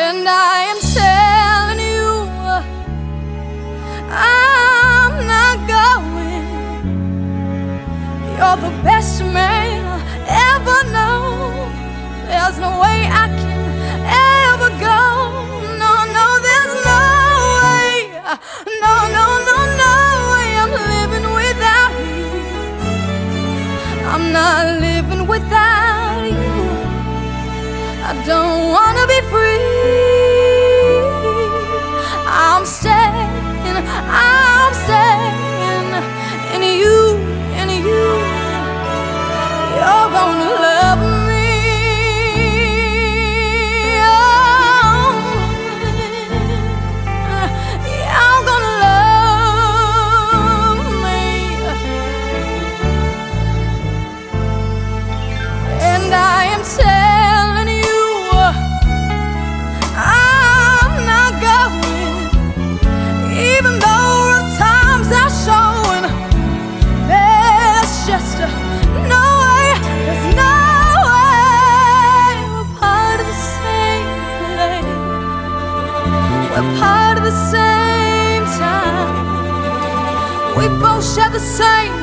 And I am telling you, I'm not going. You're the best man I ever know. There's no way I can ever go. No, no, there's no way. No, no, no, no way I'm living without you. I'm not living without you. I don't wanna be free. I'm staying in you, in you. You're gonna love me. Oh, you're gonna love me. And I am telling you, I'm not going. Even though the times are showing, there's just no way, there's no way. We're part of the same place, we're part of the same time. We both share the same